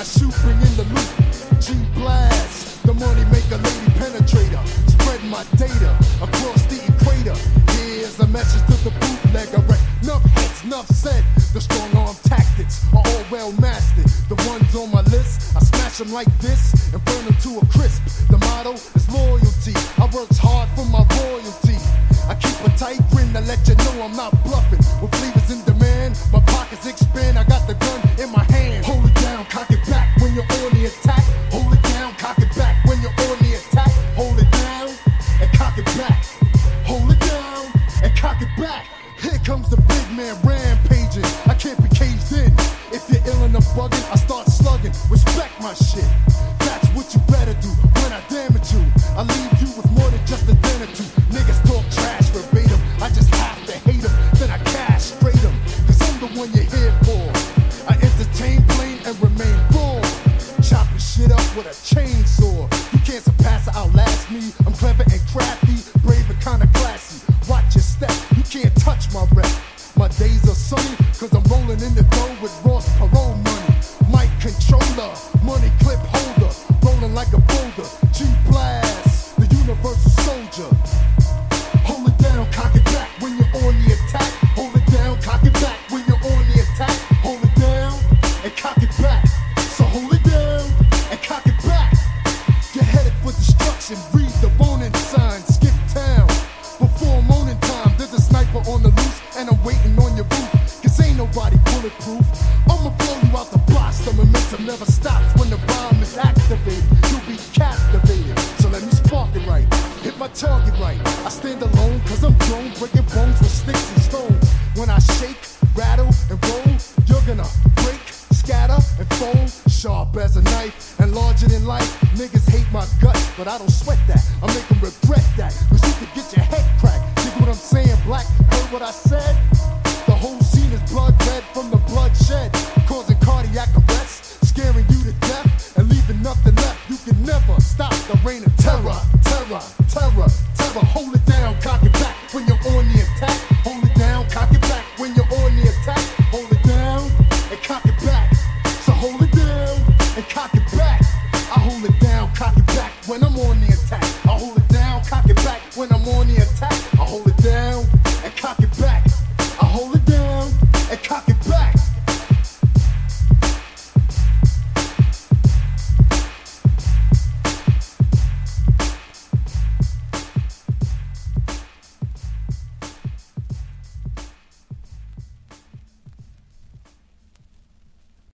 shoot, bring in the loot. G-Blast, the money maker, lady penetrator. Spread my data across the equator. Here's a message to the bootlegger. Enough hits, enough said. The strong arm tactics are all well mastered. The ones on my list, I smash them like this and burn them to a crisp. The motto is loyalty. I works hard for my royalty. I keep a tight grin to let you know I'm not bluffing. With flavors in demand, my pockets expand. I got the gun in my hand. Hold it down, cock it back when you're on the attack. Hold it down, cock it back when you're on the attack. Hold it down and cock it back. Hold it down and cock it back. Here comes the big man rampaging. I can't be caged in. If you're ill and I'm bugging, I start slugging. Respect my shit. That's what you better do when I damage you. I leave you with more than just a den or two. Niggas talk trash verbatim. I just have to hate them, then I castrate them. Cause I'm the one you're here for. I entertain, plain, and remain raw. Chopping shit up with a chainsaw. You can't surpass or outlast me. I'm clever and crafty, brave and kinda classy. Watch your step, you can't touch my rep. My days are sunny, cause I'm rolling in the dough with Ross parole money. Mic controller, money clip holder, rolling like a boulder. G-Blast, the universal soldier. Hold it down, cock it back when you're on the attack. Hold it down, cock it back when you're on the attack. Hold it down and cock it back. So hold it down and cock it back. You're headed for destruction, read the warning sign, skip town. Before morning time, there's a sniper on the loose, and I'm waiting on your roof. Cause ain't nobody bulletproof. I'ma blow you out the box, the momentum never stops. When the bomb is activated, you'll be captivated. So let me spark it right, hit my target right. I stand alone cause I'm grown, breaking bones with sticks and stones. When I shake, rattle, and roll, you're gonna break, scatter, and fold. Sharp as a knife and larger than life. Niggas hate my guts, but I don't sweat that. I make them regret that, cause you could get your head cracked. Dig what I'm saying, black? Heard what I said?